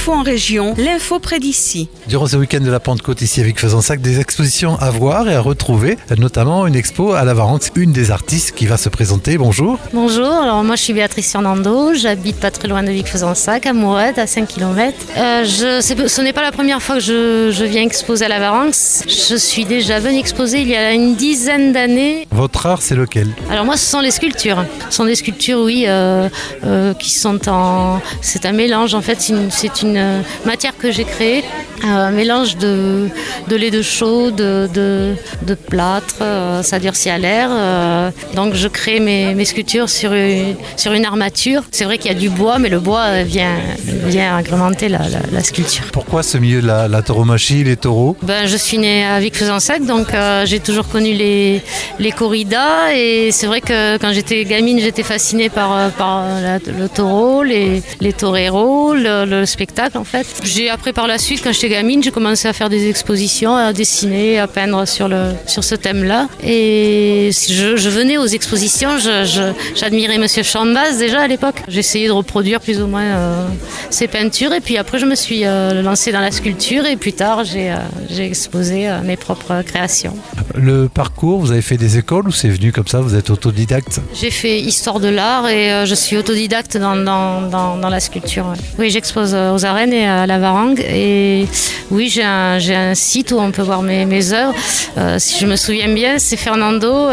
L'info en région, l'info près d'ici. Durant ce week-end de la Pentecôte ici avec Fezensac, des expositions à voir et à retrouver, notamment une expo à La Varangue, une des artistes qui va se présenter. Bonjour. Bonjour, alors moi je suis Béatrice Fernando, j'habite pas très loin de Vic-Fezensac, à Mourette, à 5 km. Ce n'est pas la première fois que je viens exposer à La Varangue. Je suis déjà venue exposer il y a une dizaine d'années. Votre art, c'est lequel? Alors moi ce sont les sculptures. Ce sont des sculptures, oui, qui sont en... C'est un mélange, en fait, c'est une matière que j'ai créée, un mélange de lait de chaux, de plâtre, ça durcit à l'air. Donc je crée mes sculptures sur une armature. C'est vrai qu'il y a du bois, mais le bois vient agrémenter la sculpture. Pourquoi ce milieu de la tauromachie, les taureaux? Je suis née à Vic-Fezensac, donc j'ai toujours connu les corridas, et c'est vrai que quand j'étais gamine, j'étais fascinée par le taureau, les toreros, le spectacle en fait. Après par la suite, quand j'étais gamine, j'ai commencé à faire des expositions, à dessiner, à peindre sur ce thème-là. Et je venais aux expositions, j'admirais Monsieur Chambaz déjà à l'époque. J'essayais de reproduire plus ou moins ses peintures, et puis après je me suis lancée dans la sculpture, et plus tard j'ai exposé mes propres créations. Le parcours, vous avez fait des écoles ou c'est venu comme ça, vous êtes autodidacte? J'ai fait histoire de l'art et je suis autodidacte dans la sculpture. Oui, j'expose aux arènes et à La Varangue, et oui, j'ai un site où on peut voir mes œuvres. Si je me souviens bien, c'est Fernando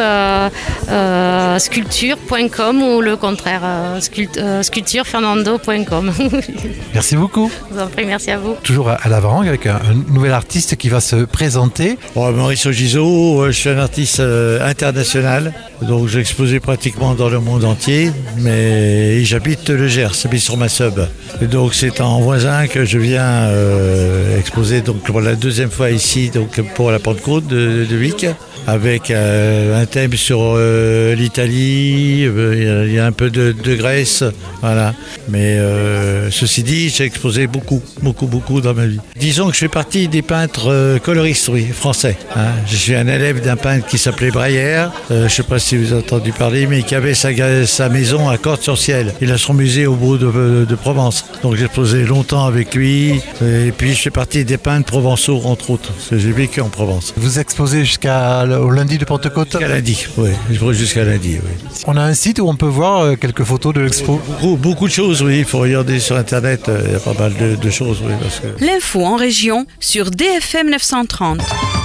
sculpture.com ou le contraire, sculpturefernando.com. Merci beaucoup. Je vous en prie, merci à vous. Toujours à La Varangue avec un nouvel artiste qui va se présenter. Maurice Ogiso, je suis un artiste international, donc j'ai exposé pratiquement dans le monde entier, mais j'habite le Gers, j'habite sur ma sub. Et donc c'est en voisin que je viens exposer donc pour la deuxième fois ici, donc pour la Pentecôte de Vic, avec un thème sur l'Italie, il y a un peu de Grèce, voilà. Mais ceci dit, j'ai exposé beaucoup dans ma vie. Disons que je fais partie des peintres coloristes, oui, français. Je suis un élève d'un peintre qui s'appelait Braillère, je ne sais pas si vous avez entendu parler, mais qui avait sa maison à Cordes-sur-Ciel. Il a son musée au bout de Provence. Donc j'ai exposé longtemps avec lui, et puis je fais partie des peintres provençaux, entre autres, parce que j'ai vécu en Provence. Vous exposez au lundi de Pentecôte? Jusqu'à lundi, oui. Jusqu'à lundi, oui. On a un site où on peut voir quelques photos de l'expo. Beaucoup de choses, oui. Il faut regarder sur Internet, il y a pas mal de choses, oui. L'info en région sur DFM 930.